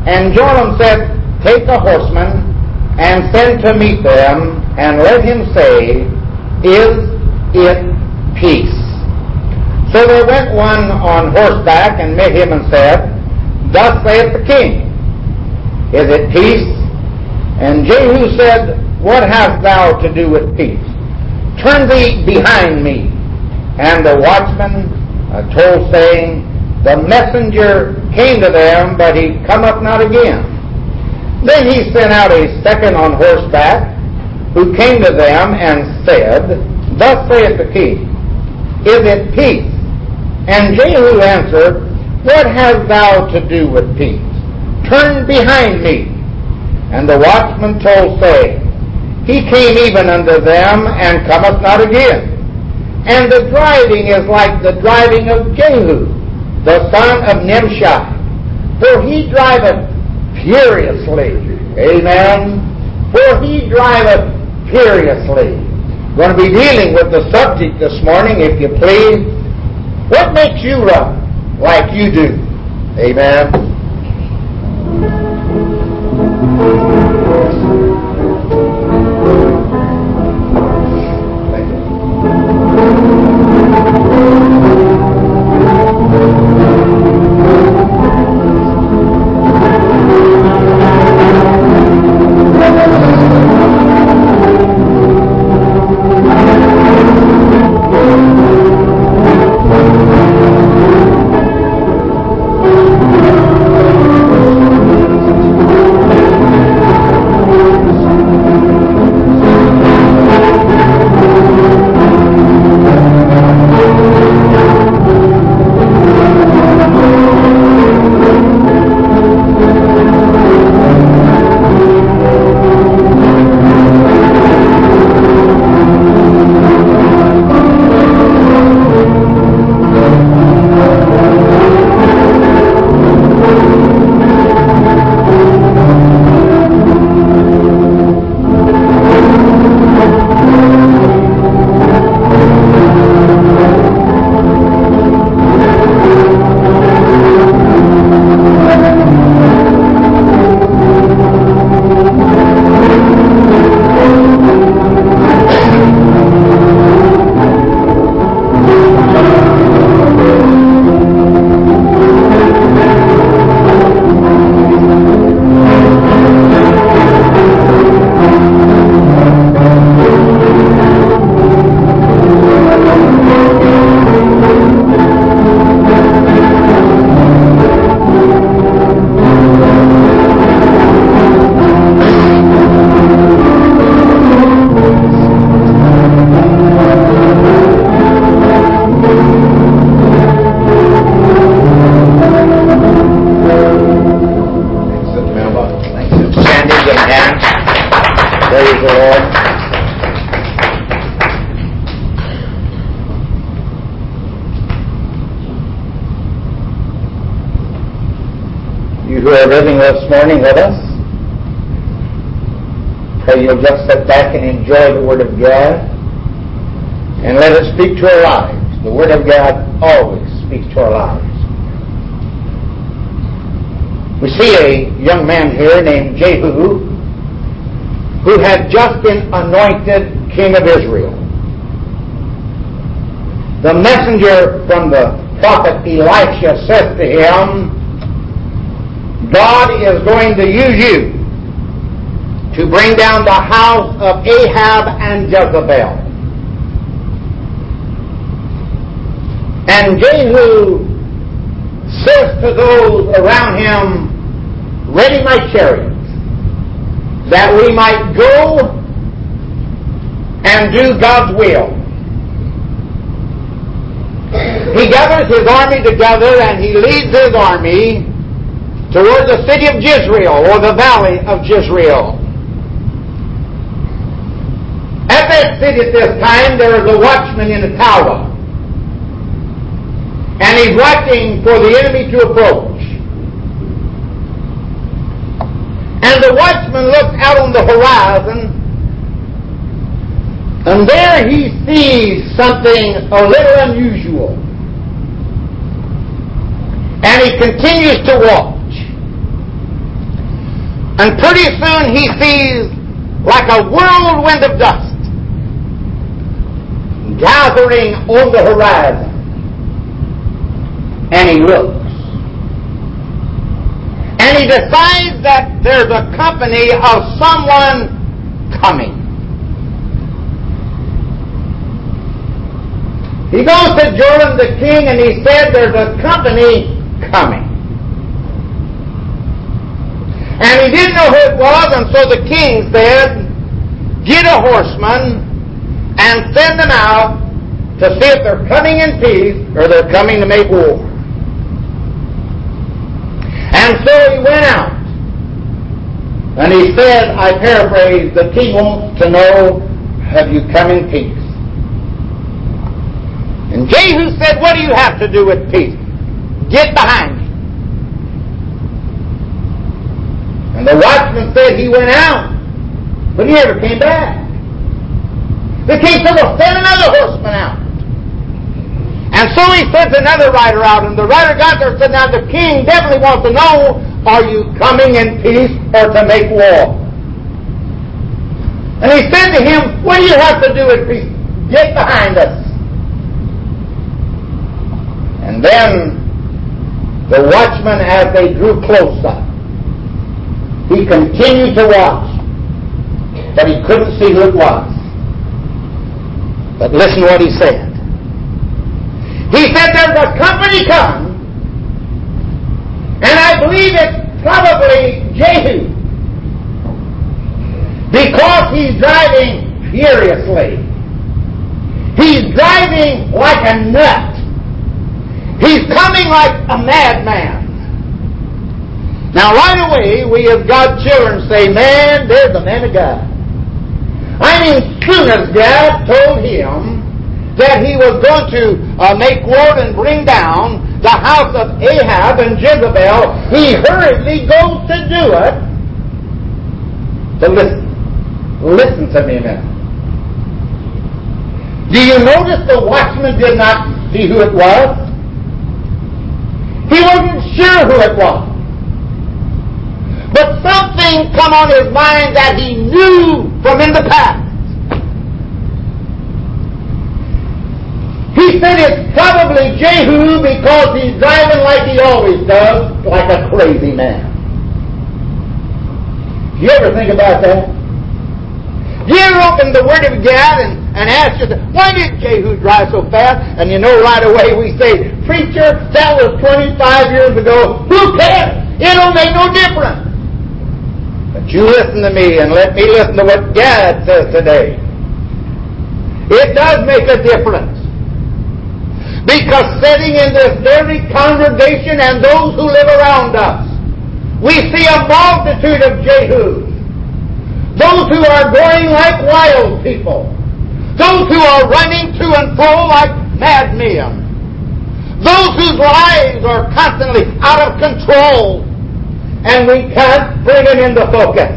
And Joram said, Take a horseman, and send to meet them, and let him say, Is it peace? So there went one on horseback, and met him, and said, Thus saith the king, Is it peace? And Jehu said, What hast thou to do with peace? Turn thee behind me. And the watchman told, saying, The messenger came to them, but he cometh not again. Then he sent out a second on horseback, who came to them, and said, Thus saith the king, Is it peace? And Jehu answered, What hast thou to do with peace? Turn behind me. And the watchman told, saying, He came even unto them, and cometh not again. And the driving is like the driving of Jehu, the son of Nimshi, for he driveth furiously. Amen. For he driveth furiously. We're going to be dealing with the subject this morning, if you please. What makes you run like you do? Amen. Living this morning with us. Pray you'll just sit back and enjoy the Word of God and let it speak to our lives. The Word of God always speaks to our lives. We see a young man here named Jehu who had just been anointed king of Israel. The messenger from the prophet Elisha said to him, God is going to use you to bring down the house of Ahab and Jezebel. And Jehu says to those around him, Ready my chariots, that we might go and do God's will. He gathers his army together and he leads his army toward the city of Jezreel, or the valley of Jezreel. At that city at this time, there is a watchman in a tower. And he's watching for the enemy to approach. And the watchman looks out on the horizon, and there he sees something a little unusual. And he continues to watch. And pretty soon he sees like a whirlwind of dust gathering on the horizon. And he looks. And he decides that there's a company of someone coming. He goes to Joram the king and he said, there's a company coming. And he didn't know who it was, and so the king said, get a horseman and send them out to see if they're coming in peace or they're coming to make war. And so he went out. And he said, I paraphrase, the king wants to know, have you come in peace? And Jehu said, what do you have to do with peace? Get behind me. And the watchman said he went out, but he never came back. The king said, well, send another horseman out. And so he sends another rider out, and the rider got there and said, now the king definitely wants to know, are you coming in peace or to make war? And he said to him, what do you have to do with peace? Get behind us. And then the watchman, as they drew closer, he continued to watch, but he couldn't see who it was. But listen to what he said. He said, there's a company coming, and I believe it's probably Jehu, because he's driving furiously. He's driving like a nut. He's coming like a madman. Now right away, we as God's children say, man, there's the man of God. I mean, soon as God told him that he was going to make war and bring down the house of Ahab and Jezebel, he hurriedly goes to do it. So listen to me a minute. Do you notice the watchman did not see who it was? He wasn't sure who it was. But something come on his mind that he knew from in the past. He said it's probably Jehu because he's driving like he always does, like a crazy man. You ever think about that? You ever open the Word of God and ask yourself, why did Jehu drive so fast? And you know right away we say, preacher, that was 25 years ago. Who cares? It don't make no difference. But you listen to me and let me listen to what God says today. It does make a difference. Because sitting in this dirty congregation and those who live around us, we see a multitude of Jehus. Those who are going like wild people. Those who are running to and fro like madmen. Those whose lives are constantly out of control. And we can't bring it into focus.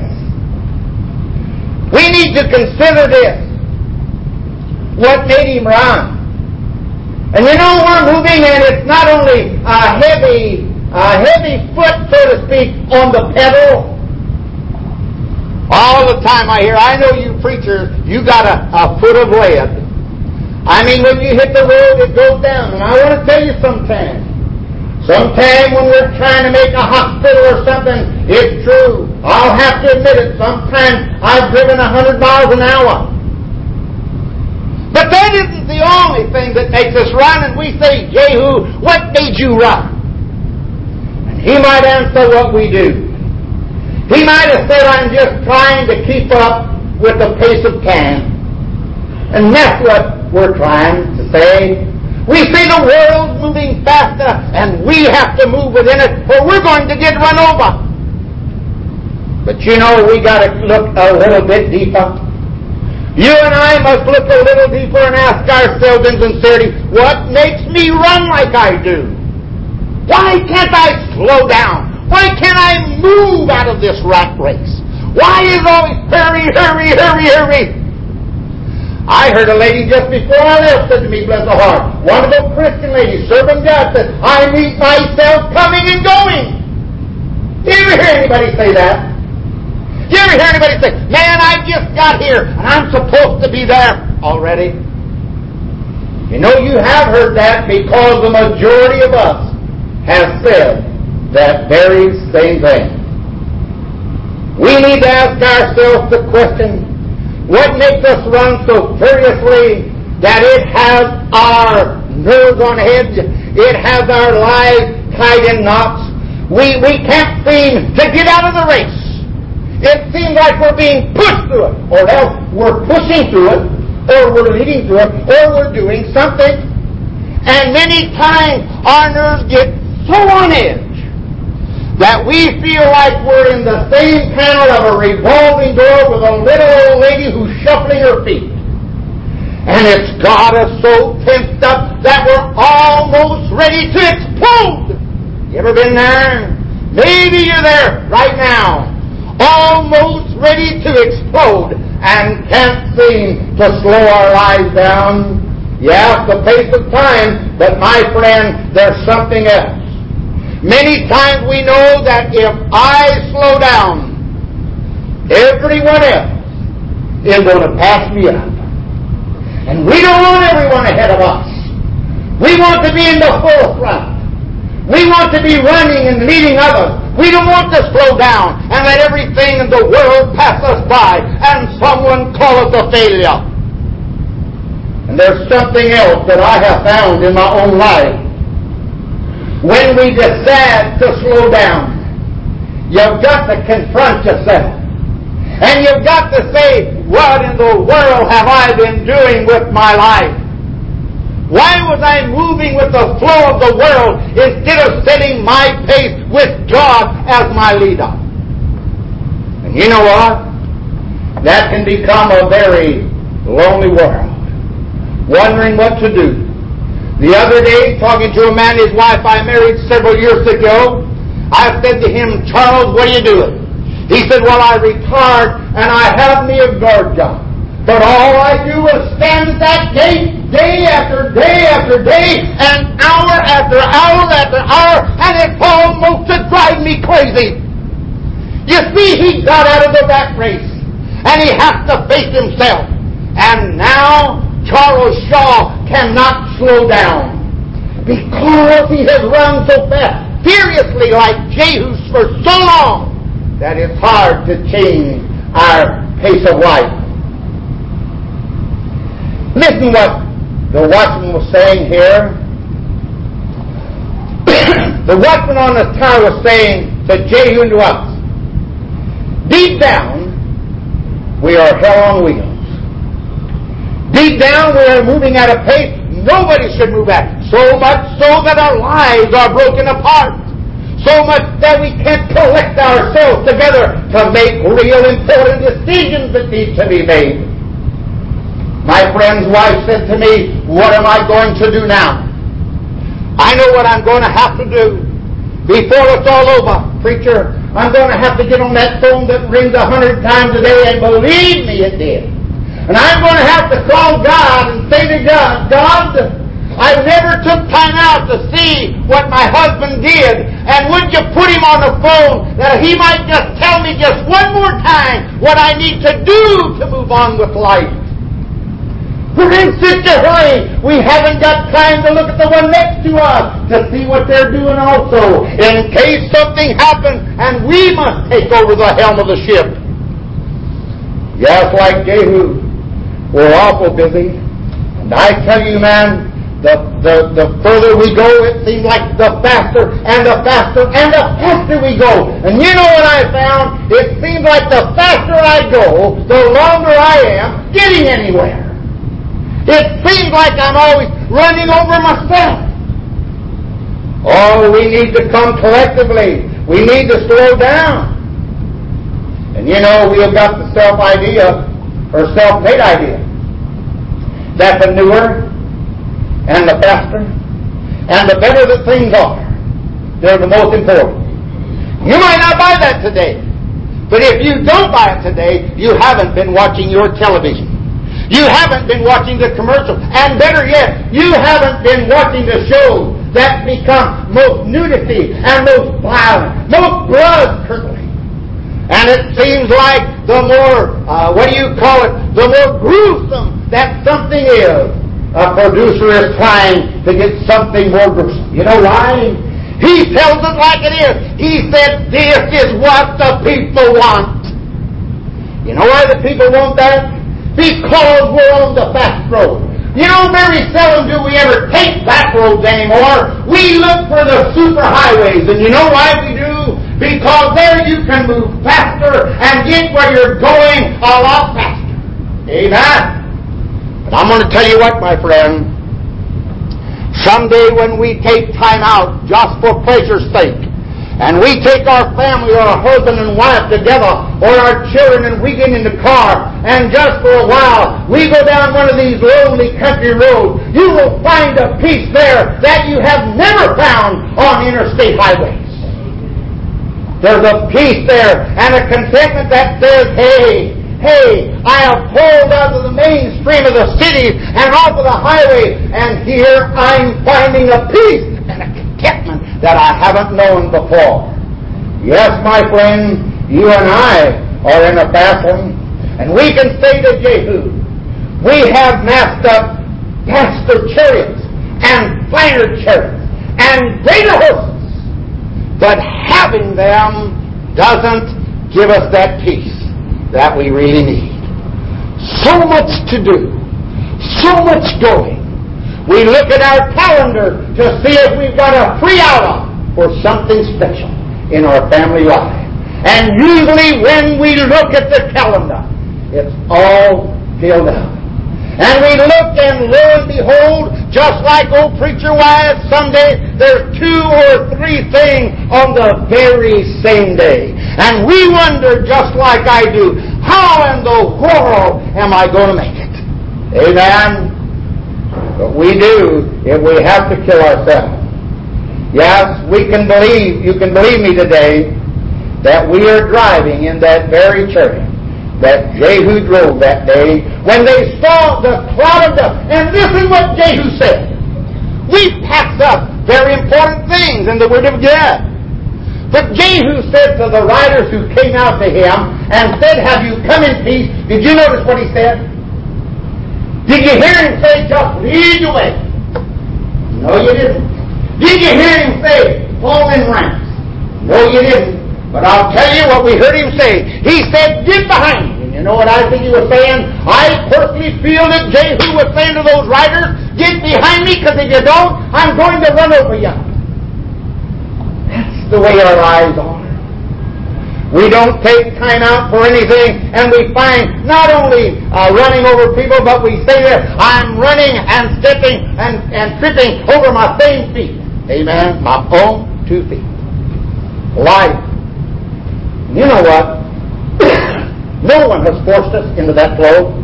We need to consider this. What made him run? And you know, we're moving, and it's not only a heavy foot, so to speak, on the pedal. All the time I hear, I know you preachers, you got a foot of lead. I mean, when you hit the road, it goes down. And I want to tell you sometime when we're trying to make a hospital or something, it's true. I'll have to admit it. Sometimes I've driven 100 miles an hour. But that isn't the only thing that makes us run. And we say, Jehu, what made you run? And he might answer what we do. He might have said, I'm just trying to keep up with the pace of time. And that's what we're trying to say. We see the world moving faster, and we have to move within it, or we're going to get run over. But you know, we got to look a little bit deeper. You and I must look a little deeper and ask ourselves in sincerity, what makes me run like I do? Why can't I slow down? Why can't I move out of this rat race? Why is always hurry, hurry, hurry, hurry? I heard a lady just before I left said to me, bless her heart, wonderful Christian lady, serving God, said, I meet myself coming and going. Did you ever hear anybody say that? You ever hear anybody say, man, I just got here and I'm supposed to be there already? You know, you have heard that because the majority of us have said that very same thing. We need to ask ourselves the question, what makes us run so furiously that it has our nerves on edge? It has our lives tied in knots. We can't seem to get out of the race. It seems like we're being pushed through it, or else we're pushing through it, or we're leading through it, or we're doing something. And many times our nerves get so on edge that we feel like we're in the same panel of a revolving door with a little old lady who's shuffling her feet. And it's got us so tensed up that we're almost ready to explode. You ever been there? Maybe you're there right now. Almost ready to explode and can't seem to slow our lives down. Yeah, it's the pace of time, but my friend, there's something else. Many times we know that if I slow down, everyone else is going to pass me up. And we don't want everyone ahead of us. We want to be in the forefront. We want to be running and leading others. We don't want to slow down and let everything in the world pass us by and someone call us a failure. And there's something else that I have found in my own life. When we decide to slow down, you've got to confront yourself. And you've got to say, what in the world have I been doing with my life? Why was I moving with the flow of the world instead of setting my pace with God as my leader? And you know what? That can become a very lonely world, wondering what to do. The other day, talking to a man, his wife I married several years ago, I said to him, Charles, what are you doing? He said, well, I retired and I have me a guard job. But all I do is stand at that gate day after day after day and hour after hour after hour, and it's almost to drive me crazy. You see, he got out of the rat race and he has to face himself. And now Charles Shaw cannot slow down because he has run so fast, furiously like Jehu for so long, that it's hard to change our pace of life. Listen what the watchman was saying here. The watchman on the tower was saying to Jehu and to us, deep down, we are hell on wheels. Deep down, we are moving at a pace nobody should move at. So much so that our lives are broken apart. So much that we can't collect ourselves together to make real important decisions that need to be made. My friend's wife said to me, what am I going to do now? I know what I'm going to have to do. Before it's all over, preacher, I'm going to have to get on that phone that rings 100 times a day, and believe me, it did. And I'm going to have to call God and say to God, God, I never took time out to see what my husband did, and would you put him on the phone that he might just tell me just one more time what I need to do to move on with life? We're in such a hurry, we haven't got time to look at the one next to us to see what they're doing also, in case something happens and we must take over the helm of the ship. Just like Jehu, we're awful busy. And I tell you, man, the further we go, it seems like the faster and the faster and the faster we go. And you know what I found? It seems like the faster I go, the longer I am getting anywhere. It seems like I'm always running over myself. Oh, we need to come collectively. We need to slow down. And you know, we've got the self-idea, or self-made idea, that the newer and the faster and the better that things are, they're the most important. You might not buy that today, but if you don't buy it today, you haven't been watching your television. You haven't been watching the commercials. And better yet, you haven't been watching the shows that become most nudity and most violent, most blood-curdling. And And it seems like the more, the more gruesome that something is, a producer is trying to get something more gruesome. You know why? He tells it like it is. He said, this is what the people want. You know why the people want that? Because we're on the fast road. You know, very seldom do we ever take back roads anymore. We look for the super highways. And you know why we do? Because there you can move faster and get where you're going a lot faster. Amen? But I'm going to tell you what, my friend. Someday when we take time out just for pleasure's sake, and we take our family or our husband and wife together, or our children, and we get in the car, and just for a while, we go down one of these lonely country roads, you will find a peace there that you have never found on interstate highways. There's a peace there, and a contentment that says, hey, I have pulled out of the mainstream of the city and off of the highway, and here I'm finding a peace and a contentment that I haven't known before. Yes, my friend, you and I are in a battle, and we can say to Jehu, we have massed up faster chariots and finer chariots and greater horses, but having them doesn't give us that peace that we really need. So much to do, so much going. We look at our calendar to see if we've got a free hour for something special in our family life. And usually when we look at the calendar, it's all filled up. And we look, and lo and behold, just like old preacher wise, someday there's 2 or 3 things on the very same day. And we wonder, just like I do, how in the world am I going to make it? Amen? But we do if we have to kill ourselves. Yes, we can believe, you can believe me today, that we are driving in that very chariot that Jehu drove that day when they saw the cloud of dust. And this is what Jehu said. We pass up very important things in the Word of God. But Jehu said to the riders who came out to him and said, have you come in peace? Did you notice what he said? Did you hear him say, just lead the way? No, you didn't. Did you hear him say, fall in ranks? No, you didn't. But I'll tell you what we heard him say. He said, get behind me. And you know what I think he was saying? I personally feel that Jehu was saying to those riders, get behind me, because if you don't, I'm going to run over you. That's the way our lives are. We don't take time out for anything, and we find not only running over people, but we say that I'm running and stepping and tripping over my same feet. Amen? My own 2 feet. Life. You know what? No one has forced us into that flow.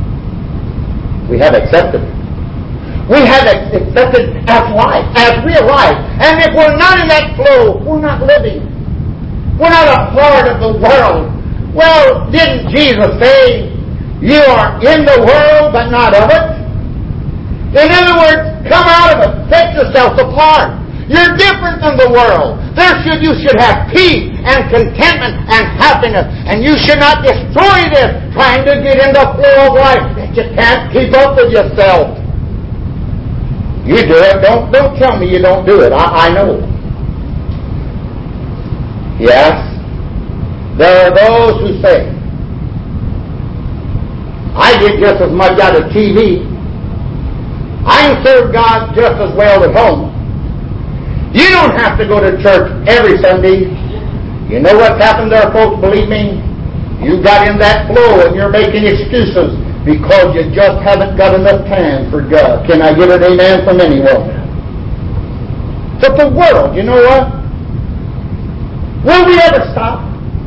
We have accepted it. We have accepted as life, as real life. And if we're not in that flow, we're not living. We're not a part of the world. Well, didn't Jesus say, you are in the world but not of it? In other words, come out of it. Set yourself apart. You're different than the world. You should have peace and contentment and happiness. And you should not destroy this trying to get in the flow of life that you can't keep up with yourself. You do it. Don't tell me you don't do it. I know. Yes. There are those who say, I get just as much out of TV. I can serve God just as well at home. You don't have to go to church every Sunday. You know what's happened there, folks? Believe me, you got in that flow and you're making excuses because you just haven't got enough time for God. Can I get an amen from anyone? But the world, you know what? Will we ever stop?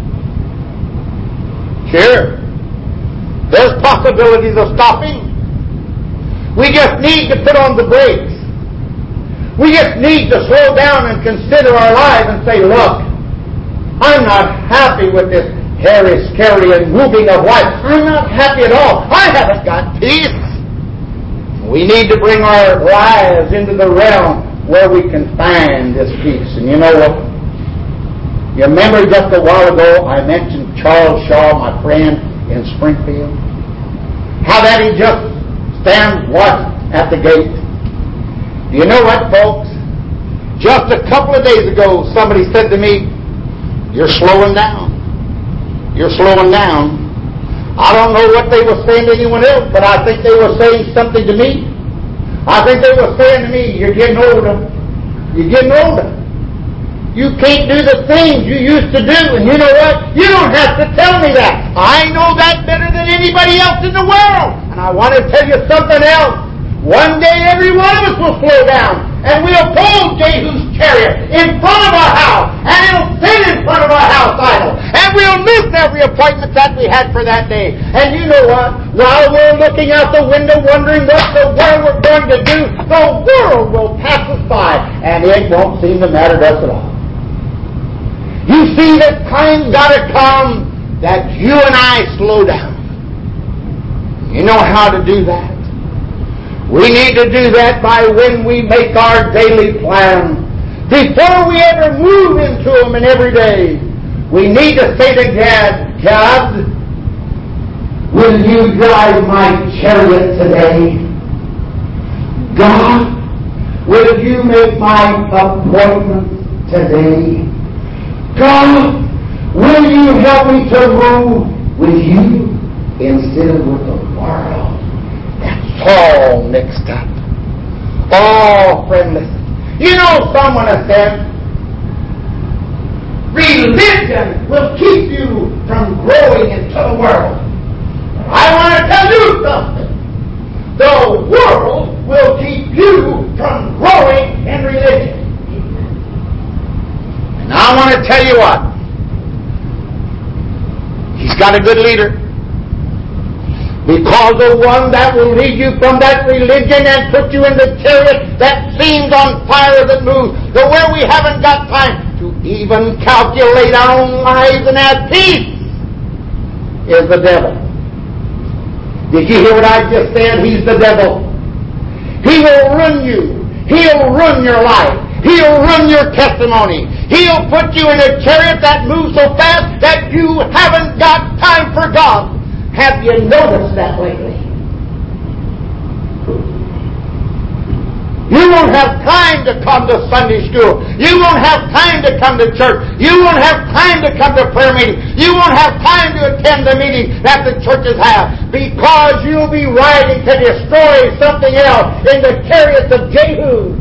Sure. There's possibilities of stopping. We just need to put on the brakes. We just need to slow down and consider our lives and say, look, I'm not happy with this hairy, scary, and moving of life. I'm not happy at all. I haven't got peace. We need to bring our lives into the realm where we can find this peace. And you know what? You remember just a while ago I mentioned Charles Shaw, my friend in Springfield? How that he just stands watching at the gate. Do you know what, folks? Just a couple of days ago, somebody said to me, "You're slowing down. You're slowing down." I don't know what they were saying to anyone else, but I think they were saying something to me. I think they were saying to me, "You're getting older. You're getting older. You can't do the things you used to do." And you know what? You don't have to tell me that. I know that better than anybody else in the world. And I want to tell you something else. One day every one of us will slow down, and we'll pull Jehu's chariot in front of our house, and it'll sit in front of our house idol, and we'll miss every appointment that we had for that day. And you know what? While we're looking out the window wondering what the world we're going to do, the world will pass us by, and it won't seem to matter to us at all. You see, the time's got to come that you and I slow down. You know how to do that? We need to do that by when we make our daily plan. Before we ever move into them in every day, we need to say to God, "God, will you drive my chariot today? God, will you make my appointment today? God, will you help me to move with you instead of with the world?" All mixed up. All friendless. You know, someone has said, religion will keep you from growing into the world. I want to tell you something. The world will keep you from growing in religion. And I want to tell you what. He's got a good leader. Because the one that will lead you from that religion and put you in the chariot that seems on fire that moves, to where we haven't got time to even calculate our own lives and have peace, is the devil. Did you hear what I just said? He's the devil. He will ruin you. He'll ruin your life. He'll ruin your testimony. He'll put you in a chariot that moves so fast that you haven't got time for God. Have you noticed that lately? You won't have time to come to Sunday school. You won't have time to come to church. You won't have time to come to prayer meeting. You won't have time to attend the meeting that the churches have, because you'll be riding to destroy something else in the chariots of Jehu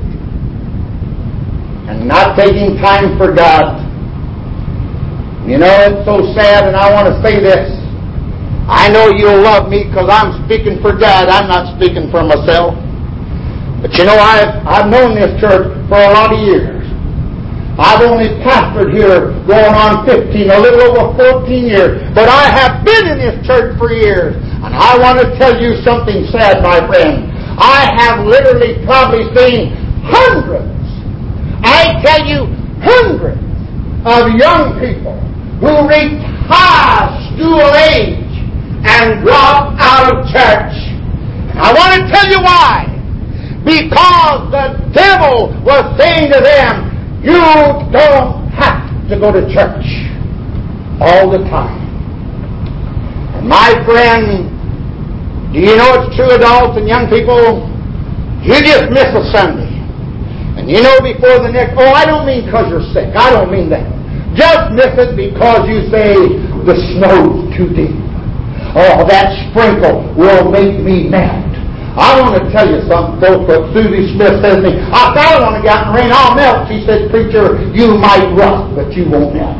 and not taking time for God. You know, it's so sad, and I want to say this. I know you'll love me because I'm speaking for God. I'm not speaking for myself. But you know, I've known this church for a lot of years. I've only pastored here going on 15, a little over 14 years. But I have been in this church for years. And I want to tell you something sad, my friend. I have literally probably seen hundreds, I tell you, hundreds of young people who reach high school age and drop out of church. I want to tell you why. Because the devil was saying to them, you don't have to go to church all the time. And my friend, do you know it's true, adults and young people? You just miss a Sunday. And you know before the next, I don't mean because you're sick. I don't mean that. Just miss it because you say, the snow's too deep. Oh, that sprinkle will make me mad. I want to tell you something, folks, what Susie Smith says to me. I thought I want to get out in the rain. I'll melt. She said, preacher, you might rust, but you won't melt.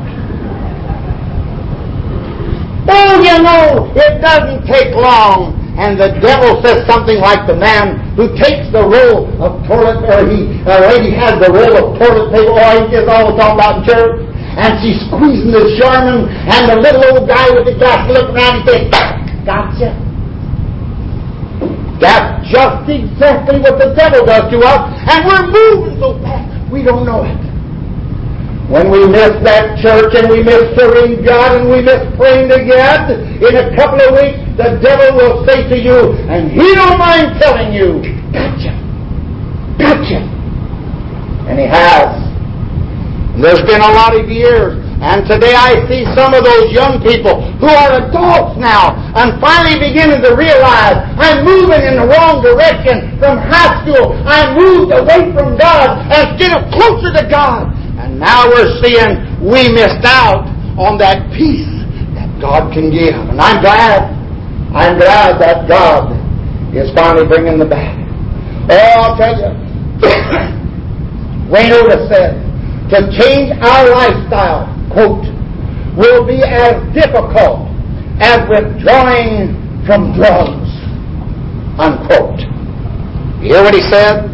Oh, you know, it doesn't take long. And the devil says something like the man who takes the roll of toilet, or a lady has the roll of toilet paper, he just always talking about in church. And she's squeezing the Charmin, and the little old guy with the glass looking around and says, gotcha. That's just exactly what the devil does to us, and we're moving so fast, we don't know it. When we miss that church, and we miss serving God, and we miss praying to God, in a couple of weeks, the devil will say to you, and he don't mind telling you, gotcha. Gotcha. And he has. There's been a lot of years And today I see some of those young people who are adults now and finally beginning to realize I'm moving in the wrong direction from high school. I moved away from God instead of closer to God. And now we're seeing we missed out on that peace that God can give. And I'm glad that God is finally bringing them back. Oh, I'll tell you, Wayne Otis said, to change our lifestyle, quote, will be as difficult as withdrawing from drugs, unquote. You hear what he said?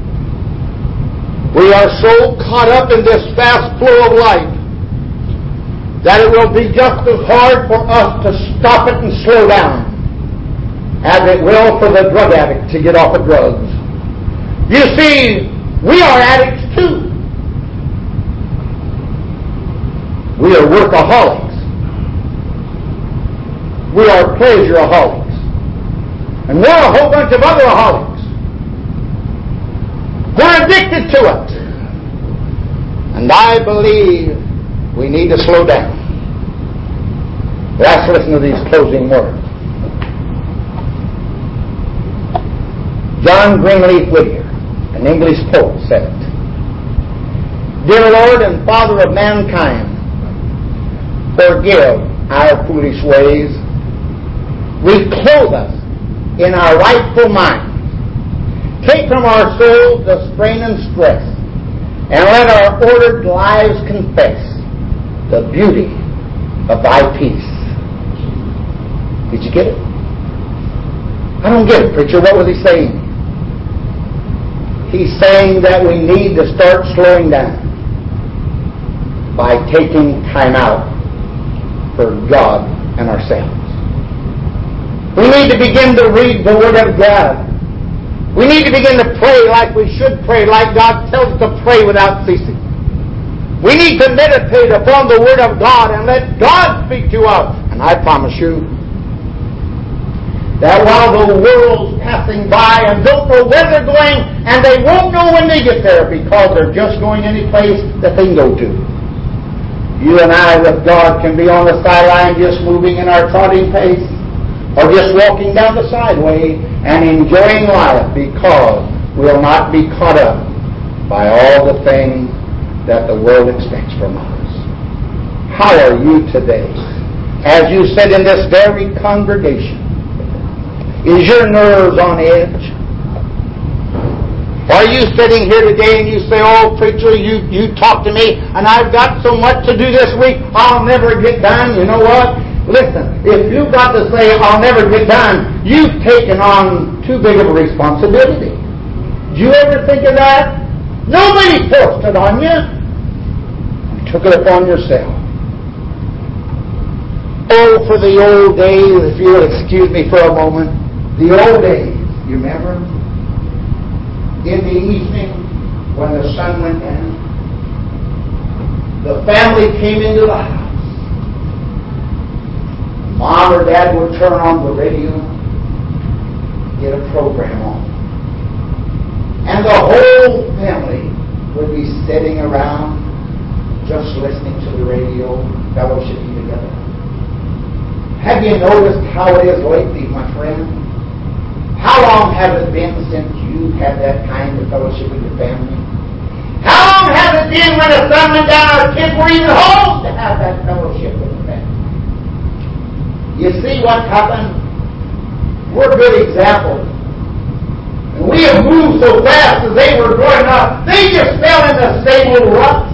We are so caught up in this fast flow of life that it will be just as hard for us to stop it and slow down as it will for the drug addict to get off of drugs. You see, we are addicts too. We are workaholics. We are pleasureaholics. And we're a whole bunch of other aholics. We're addicted to it. And I believe we need to slow down. Let's listen to these closing words. John Greenleaf Whittier, an English poet, said it. Dear Lord and Father of mankind, forgive our foolish ways. Reclothe us in our rightful mind. Take from our souls the strain and stress, and let our ordered lives confess the beauty of thy peace. Did you get it? I don't get it, preacher. What was he saying? He's saying that we need to start slowing down by taking time out for God and ourselves. We need to begin to read the Word of God. We need to begin to pray like we should pray, like God tells us to pray without ceasing. We need to meditate upon the Word of God and let God speak to us. And I promise you that while the world's passing by and don't know where they're going, and they won't know when they get there because they're just going any place that they can go to. You and I with God can be on the sideline just moving in our trotting pace, or just walking down the sideway and enjoying life because we'll not be caught up by all the things that the world expects from us. How are you today? As you sit in this very congregation, is your nerves on edge? Are you sitting here today and you say, oh, preacher, you talk to me and I've got so much to do this week, I'll never get done. You know what? Listen, if you've got to say, I'll never get done, you've taken on too big of a responsibility. Did you ever think of that? Nobody forced it on you. You took it upon yourself. Oh, for the old days, if you'll excuse me for a moment. The old days, you remember? In the evening, when the sun went down, the family came into the house. Mom or Dad would turn on the radio, get a program on. And the whole family would be sitting around, just listening to the radio, fellowshipping together. Have you noticed how it is lately, my friend? How long has it been since you had that kind of fellowship with your family? How long has it been when the sun went down, our kids were even home to have that fellowship with the family? You see what's happened? We're good examples. And we have moved so fast as they were growing up, they just fell in the same old rut.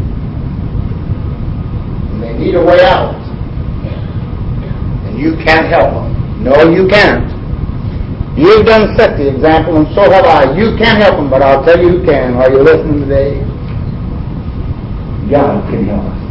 And they need a way out. And you can't help them. No, you can't. You've done set the example, and so have I. You can't help them, but I'll tell you who can. Are you listening today? God can help us.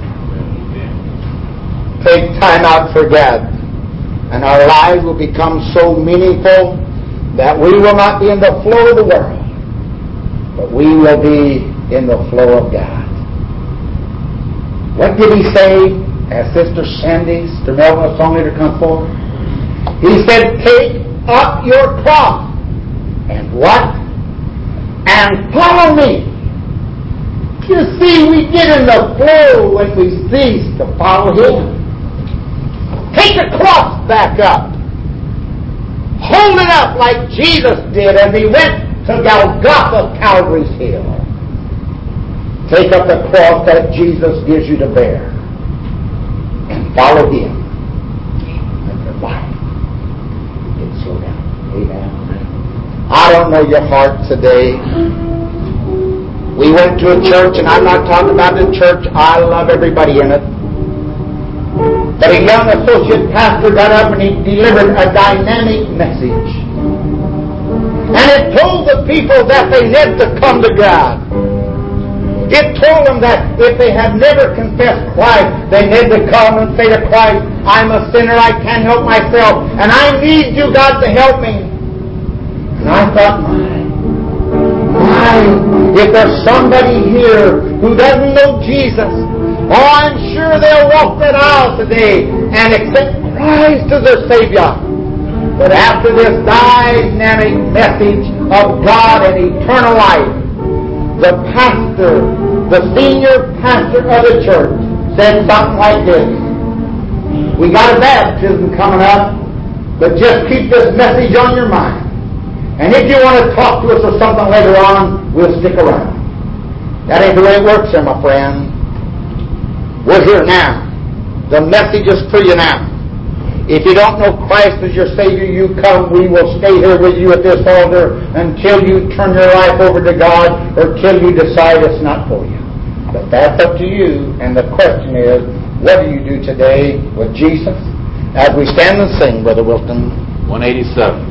Take time out for God, and our lives will become so meaningful that we will not be in the flow of the world, but we will be in the flow of God. What did he say as Sister Sandy, Sister Melvin, a song leader, come forward? He said, take up your cross and what? And follow me. You see, we get in the flow when we cease to follow Him. Take the cross back up. Hold it up like Jesus did as He went to Golgotha, Calvary's hill. Take up the cross that Jesus gives you to bear and follow Him. And your life can slow down. Amen. I don't know your heart today. We went to a church, and I'm not talking about the church. I love everybody in it. But a young associate pastor got up and he delivered a dynamic message. And it told the people that they need to come to God. It told them that if they had never confessed Christ, they need to come and say to Christ, I'm a sinner, I can't help myself, and I need you, God, to help me. And I thought, if there's somebody here who doesn't know Jesus, I'm sure they'll walk that aisle today and accept Christ as their Savior. But after this dynamic message of God and eternal life, the pastor, the senior pastor of the church, said something like this: we got a baptism coming up, but just keep this message on your mind. And if you want to talk to us or something later on, we'll stick around. That ain't the way it works here, my friend. We're here now. The message is for you now. If you don't know Christ as your Savior, you come. We will stay here with you at this altar until you turn your life over to God or till you decide it's not for you. But that's up to you. And the question is, what do you do today with Jesus? As we stand and sing, Brother Wilton. 187.